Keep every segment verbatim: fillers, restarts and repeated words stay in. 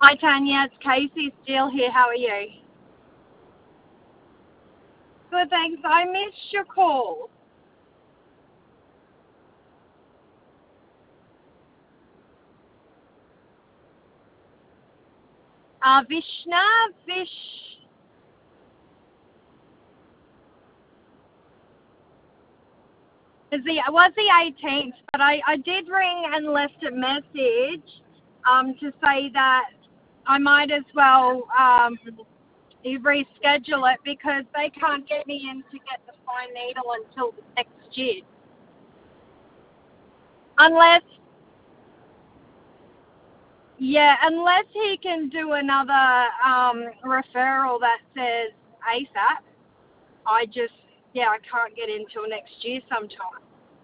Hi, Tanya. It's Casey Steele here. How are you? Good, thanks. I missed your call. Uh, Vishna, Vish, is the, it was the eighteenth, but I, I did ring and left a message um, to say that I might as well um, reschedule it because they can't get me in to get the fine needle until next year. Unless, yeah, unless he can do another um, referral that says ASAP. I just, yeah, I can't get in till next year sometime.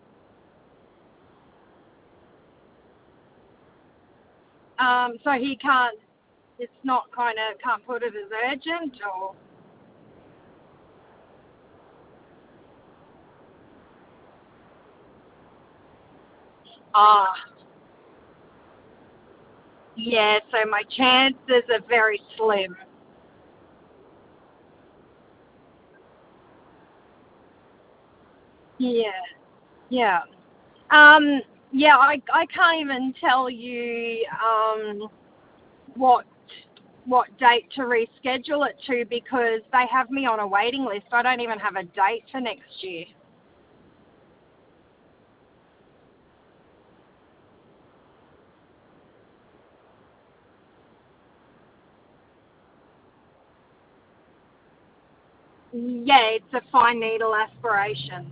Um, so he can't, it's not kind of, can't put it as urgent or, ah, yeah, so my chances are very slim. Yeah, yeah. Um, yeah, I, I can't even tell you um, what what date to reschedule it to because they have me on a waiting list. I don't even have a date for next year. Yeah, it's a fine needle aspiration.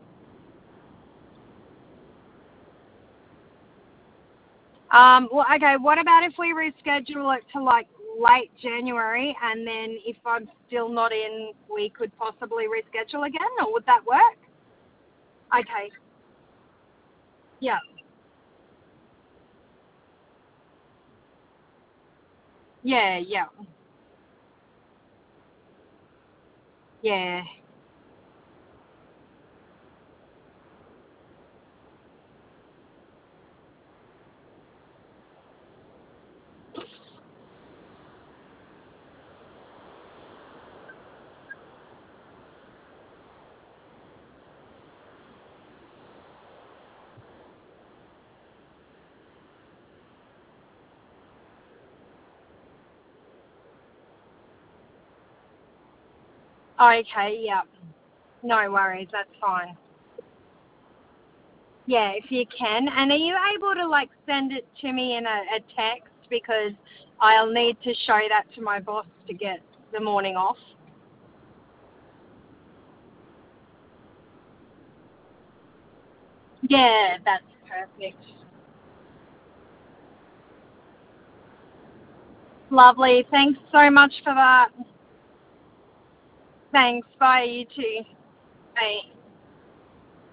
Um, well, okay, what about if we reschedule it to like late January and then if I'm still not in, we could possibly reschedule again, or would that work? Okay, yeah, yeah, yeah, yeah. Okay, yeah, no worries, that's fine. Yeah, if you can. And are you able to like send it to me in a, a text because I'll need to show that to my boss to get the morning off? Yeah, that's perfect. Lovely. Thanks so much for that. Thanks. Bye, you too. Bye.